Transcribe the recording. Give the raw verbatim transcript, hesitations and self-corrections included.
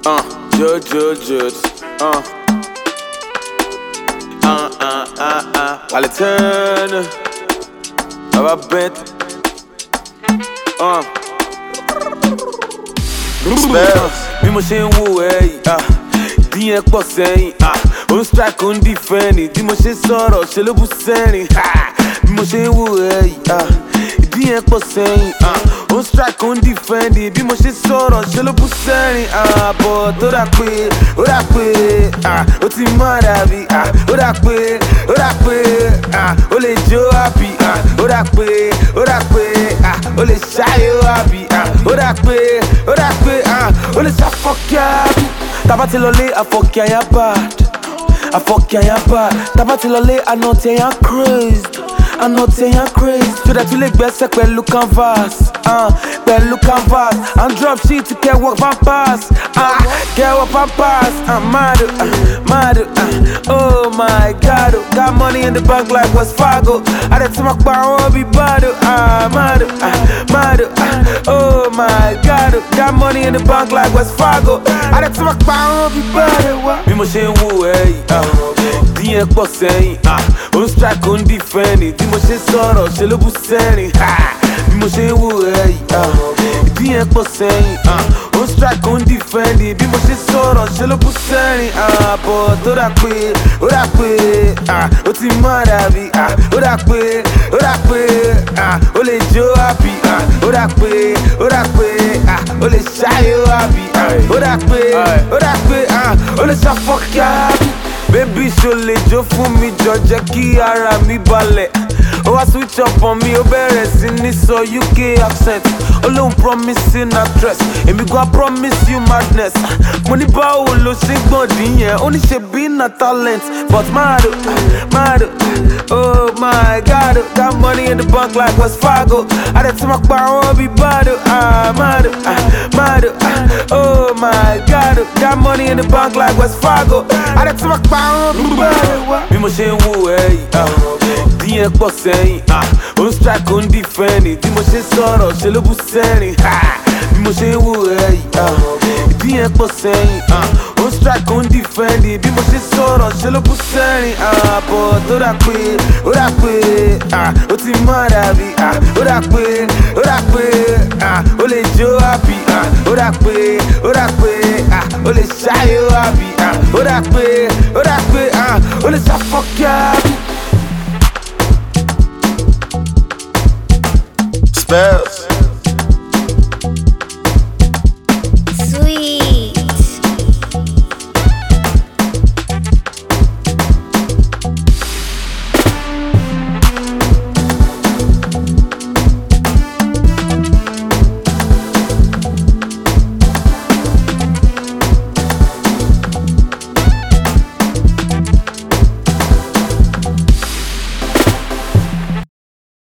Uh, Jud, Jud, Jud. Uh. Uh, uh, uh, uh. While it's turn. Have a bent. Uh. Spells. Bí mo ṣe ń wò ẹ́ yìí, ah. Díẹ̀ pọ̀ sẹ́yìn, ah. Ó ń strike, ó ń defend. Bí mo ṣe sọ̀rọ̀, ṣe ló bú sẹ́rìn. Bí mo ṣe ń wò ẹ́ yìí, ah. Díẹ̀ pọ̀ sẹ́yìn, ah. Ó ń strike, ó ń defend. Bí mo ṣe sọ̀rọ̀, ṣe ló bú sẹ́rìn. Àbọ̀ tó dà pé, ó dà pé, ah. Ó ti má dàbí, ah. Ó dà pé, ó dà pé, ah. Ó lè jó happy, ah. Ó dà pé, ó dà pé, ah. Ó lè ṣáyé happy, ah. Ó dà pé, ó dà pé, ah. Ó lè ṣàfọ̀kẹ́. Tàbá ti lọlé àfọ̀kẹ́ àyà bad. Àfọ̀kẹ́ àyà bad. Tàbá ti lọlé àná tí ẹ̀yà crazed. Àná tí ẹ̀yà crazed. Tó dẹ̀ tún lè gbẹ́sẹ̀ pẹ̀lú canvas. Uh, pẹ̀lú canvas. And drop shit to kẹwọ́ pampers. Uh, kẹwọ́ pampers. Uh, mad, uh, mad, uh, oh my god. Got money in the bank like West Fargo. I did some power be bad. Uh, mad, uh, mad, uh, oh my god. Got money in the bank like West Fargo. I did some power be bad. Bí mo ṣe ń wò ẹ́ yìí, ah. Díẹ̀ pọ̀ sẹ́yìn, ah. Ó ń strike, ó ń defend. Bí mo ṣe sọ̀rọ̀, ṣe ló bú sẹ́rìn. Bí mo ṣe ń wò ẹ́ yìí, ah. Díẹ̀ pọ̀ sẹ́yìn, ah. Ó ń strike, ó ń defend. Bí mo ṣe sọ̀rọ̀, ṣe ló bú sẹ́rìn. Àbọ̀ tó dà pé, ó dà pé, ah. Ó ti má dàbí, ah. Ó dà pé, ó dà pé, ah. Ó lè jó happy, ah. Ó dà pé, ó dà pé, ah. Ó lè ṣáyé happy, ah. Ó dà pé, ó dà pé, ah. Ó lè ṣàfọ̀kẹ́. Baby ṣo lè jó fún mi jọ jẹ́ kí ara mi balẹ̀. Ó wá switch up on me, ó bẹ̀rẹ̀ sí ní sọ U K accent. Ó lóun promising actress, èmi gan promise you madness. Mo ní báwo ló ṣe gbọ̀ndín yẹn, ó ní ṣe bí na talent. But mad, mad, oh my god. Got money in the bank like West Fargo. I did tí ma pa àwọn bí bad, ah mad, mad, oh my god. Got money in the bank like West Fargo. I did tí ma pa àwọn bí bad. Bí mo ṣe ń wò ẹ́ yìí, ah. Díẹ̀ pọ̀ sẹ́yìn, ah. Ó ń strike, ó ń defend. Bí mo ṣe sọ̀rọ̀, ṣe ló bú sẹ́rìn. Bí mo ṣe ń wò ẹ́ yìí, ah. Díẹ̀ pọ̀ sẹ́yìn, ah. Ó ń strike, ó ń defend. Bí mo ṣe sọ̀rọ̀, ṣe ló bú sẹ́rìn. Àbọ̀ tó dà pé, ó dà pé, ah. Ó ti má dàbí, ah. Ó dà pé, ó dà pé, ah. Ó lè jó happy, ah. Ó dà pé, ó dà pé, ah. Ó lè ṣáyé happy, ah. Ó dà pé, ó dà pé, ah. Ó lè ṣàfọ̀kẹ́. Spells.